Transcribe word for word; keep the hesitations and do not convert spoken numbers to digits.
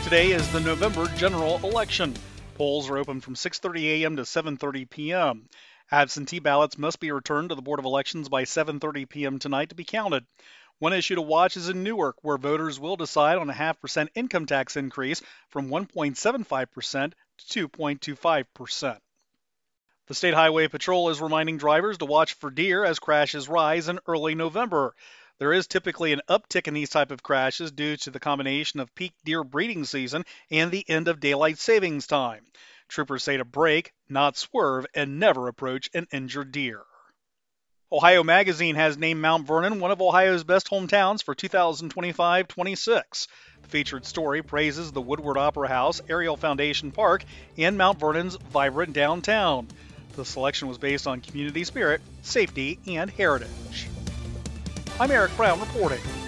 Today is the November general election. Polls are open from six thirty a m to seven thirty p m Absentee ballots must be returned to the Board of Elections by seven thirty p m tonight to be counted. One issue to watch is in Newark, where voters will decide on a half percent income tax increase from one point seven five percent to two point two five percent. The State Highway Patrol is reminding drivers to watch for deer as crashes rise in early November. There is typically an uptick in these type of crashes due to the combination of peak deer breeding season and the end of daylight savings time. Troopers say to brake, not swerve, and never approach an injured deer. Ohio Magazine has named Mount Vernon one of Ohio's best hometowns for two thousand twenty-five twenty-six. The featured story praises the Woodward Opera House, Ariel Foundation Park, and Mount Vernon's vibrant downtown. The selection was based on community spirit, safety, and heritage. I'm Eric Brown reporting.